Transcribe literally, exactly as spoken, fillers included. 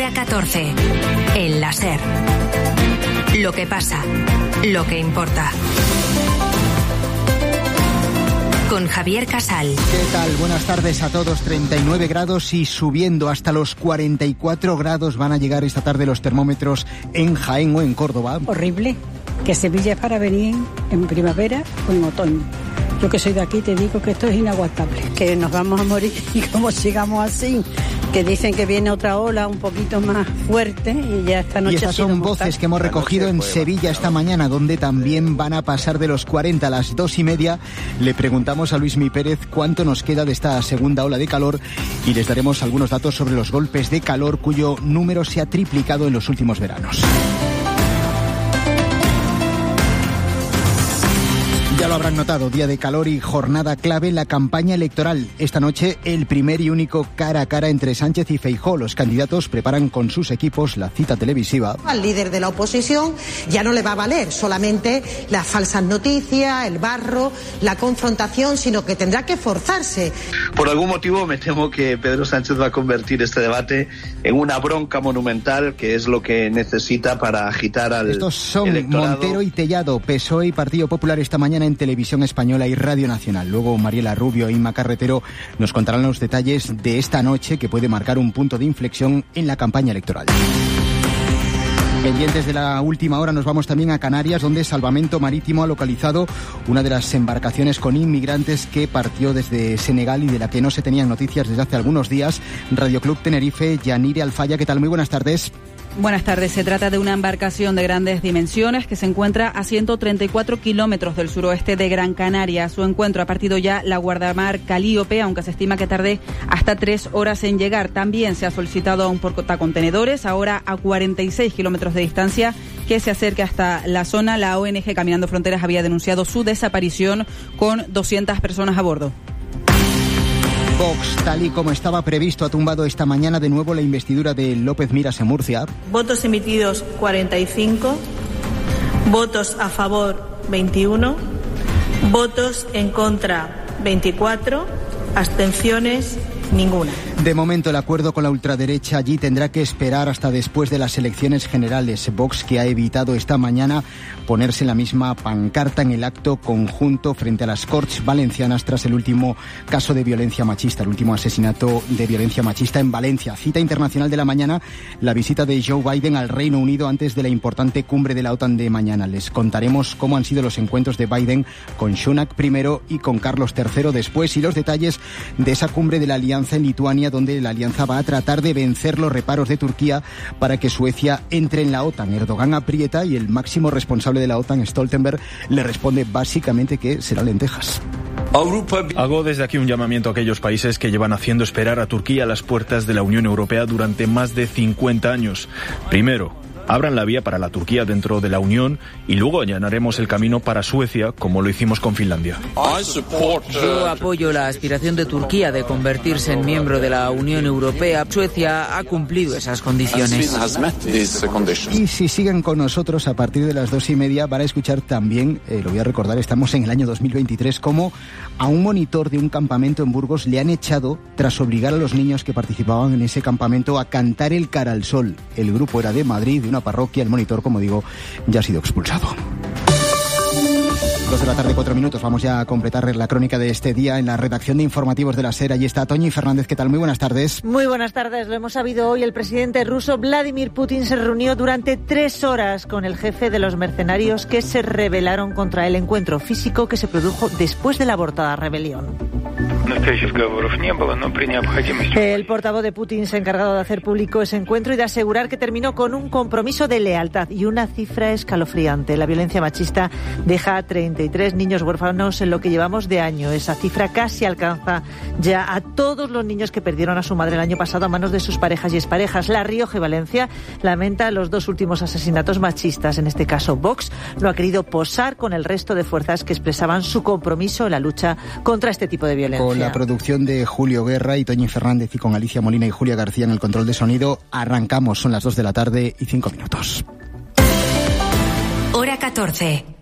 Hora catorce. El la SER. Lo que pasa, lo que importa. Con Javier Casal. ¿Qué tal? Buenas tardes a todos. treinta y nueve grados y subiendo hasta los cuarenta y cuatro grados van a llegar esta tarde los termómetros en Jaén o en Córdoba. Horrible. Que Sevilla es para venir en primavera o en otoño. Yo que soy de aquí te digo que esto es inaguantable. Que nos vamos a morir y como sigamos así. Que dicen que viene otra ola un poquito más fuerte y ya esta noche. Y esas son voces que hemos recogido en Sevilla esta mañana, donde también van a pasar de los cuarenta a las dos y media. Le preguntamos a Luismi Pérez cuánto nos queda de esta segunda ola de calor y les daremos algunos datos sobre los golpes de calor cuyo número se ha triplicado en los últimos veranos. Ya lo habrán notado, día de calor y jornada clave en la campaña electoral. Esta noche, el primer y único cara a cara entre Sánchez y Feijóo. Los candidatos preparan con sus equipos la cita televisiva. Al líder de la oposición ya no le va a valer solamente las falsas noticias, el barro, la confrontación, sino que tendrá que forzarse. Por algún motivo me temo que Pedro Sánchez va a convertir este debate en una bronca monumental, que es lo que necesita para agitar al Estos son electorado. Montero y Tellado, P S O E y Partido Popular esta mañana en Televisión Española y Radio Nacional. Luego Mariela Rubio e Inma Carretero nos contarán los detalles de esta noche que puede marcar un punto de inflexión en la campaña electoral. Pendientes de la última hora nos vamos también a Canarias, donde Salvamento Marítimo ha localizado una de las embarcaciones con inmigrantes que partió desde Senegal y de la que no se tenían noticias desde hace algunos días. Radio Club Tenerife, Yanire Alfaya, ¿qué tal? Muy buenas tardes. Buenas tardes. Se trata de una embarcación de grandes dimensiones que se encuentra a ciento treinta y cuatro kilómetros del suroeste de Gran Canaria. A su encuentro ha partido ya la guardamar Calíope, aunque se estima que tarde hasta tres horas en llegar. También se ha solicitado a un portacontenedores, ahora a cuarenta y seis kilómetros de distancia, que se acerque hasta la zona. La O N G Caminando Fronteras había denunciado su desaparición con doscientas personas a bordo. Vox, tal y como estaba previsto, ha tumbado esta mañana de nuevo la investidura de López Miras en Murcia. Votos emitidos cuarenta y cinco, votos a favor veintiuno, votos en contra veinticuatro, abstenciones ninguna. De momento el acuerdo con la ultraderecha allí tendrá que esperar hasta después de las elecciones generales. Vox, que ha evitado esta mañana ponerse la misma pancarta en el acto conjunto frente a las Corts valencianas tras el último caso de violencia machista, el último asesinato de violencia machista en Valencia. Cita internacional de la mañana, la visita de Joe Biden al Reino Unido antes de la importante cumbre de la OTAN de mañana. Les contaremos cómo han sido los encuentros de Biden con Sunak primero y con Carlos tercero después, y los detalles de esa cumbre de la Alianza en Lituania, donde la Alianza va a tratar de vencer los reparos de Turquía para que Suecia entre en la OTAN. Erdogan aprieta y el máximo responsable de la OTAN, Stoltenberg, le responde básicamente que será lentejas. Hago desde aquí un llamamiento a aquellos países que llevan haciendo esperar a Turquía a las puertas de la Unión Europea durante más de cincuenta años. Primero, abran la vía para la Turquía dentro de la Unión y luego allanaremos el camino para Suecia, como lo hicimos con Finlandia. Yo apoyo la aspiración de Turquía de convertirse en miembro de la Unión Europea. Suecia ha cumplido esas condiciones. Y si siguen con nosotros a partir de las dos y media van a escuchar también, eh, lo voy a recordar, estamos en el año dos mil veintitrés, cómo a un monitor de un campamento en Burgos le han echado tras obligar a los niños que participaban en ese campamento a cantar el Cara al Sol. El grupo era de Madrid, de una parroquia. El monitor, como digo, ya ha sido expulsado. Dos de la tarde, cuatro minutos. Vamos ya a completar la crónica de este día en la redacción de informativos de la SER. Allí está Toñi Fernández. ¿Qué tal? Muy buenas tardes. Muy buenas tardes. Lo hemos sabido hoy. El presidente ruso Vladimir Putin se reunió durante tres horas con el jefe de los mercenarios que se rebelaron contra el encuentro físico que se produjo después de la abortada rebelión. El portavoz de Putin se ha encargado de hacer público ese encuentro y de asegurar que terminó con un compromiso de lealtad y una cifra escalofriante. La violencia machista deja a treinta y tres niños huérfanos en lo que llevamos de año. Esa cifra casi alcanza ya a todos los niños que perdieron a su madre el año pasado a manos de sus parejas y exparejas. La Rioja y Valencia lamenta los dos últimos asesinatos machistas. En este caso, Vox no ha querido posar con el resto de fuerzas que expresaban su compromiso en la lucha contra este tipo de violencia. Con la producción de Julio Guerra y Toñi Fernández y con Alicia Molina y Julia García en el control de sonido, arrancamos. Son las dos de la tarde y cinco minutos. Hora catorce.